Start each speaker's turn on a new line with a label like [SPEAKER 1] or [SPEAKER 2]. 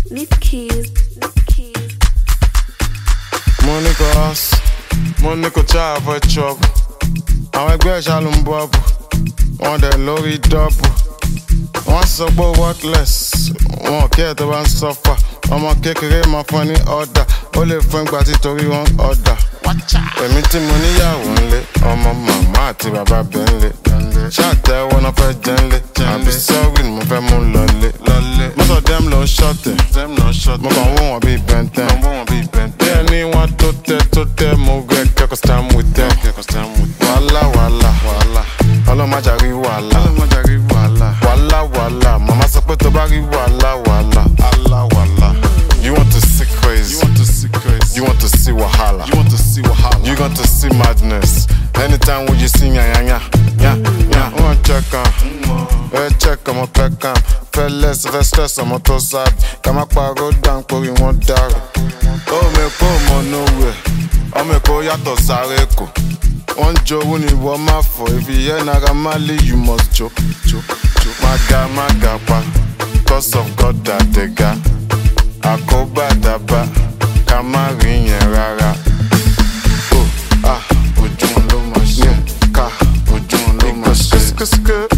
[SPEAKER 1] Need keys.
[SPEAKER 2] Money go house, money go job for trouble. Àwọn ẹgbẹ́ ìṣàlù ń bọ́ bù, wọ́n dẹ̀ lórí dọ́bù. Wọ́n sọ pé worthless, wọn kí ẹ̀ tó bá ń suffer. Ọmọ kékeré máa fún ní ọ̀dà, ó lè fún ìgbà títorí wọn ọ̀dà. Èmi tí mo níyàwó ńlé, ọmọ màmá àti bàbá bẹ̀ ńlé. Ṣàtẹ̀wọ́ náà fẹ́ jẹ́ ńlé, àbí sọ́ọ̀rì ni mo fẹ́ mú lọlé. Most of them ló ń ṣọ̀tẹ̀, mo kàn wọ́n wọn bíi bẹ́ntẹ́n. Bí ẹni wọn tó tẹ́, mo gbẹ kẹ́kọ̀ọ́ stand with them. Wàhálà, ọlọ́mọjà rí wàhálà. Wàhálà, màmá sọ pé tó bá rí wàhálà. You want to see crazy, you want to see wahala, you want to see madness. Anytime when you see nya. One check on my peck on. Fellas, stress on my toes up. Come up, go down, pouring one dog. Oh, me come nowhere. Oh, me go yato sareko. One Joe when you want my for. If you hear Nagamali, you must joke. Magapa. Cause of God that they got. Akoba daba. Kamari rara. Oh, ojun lo machine. Ka, ojun lo machine.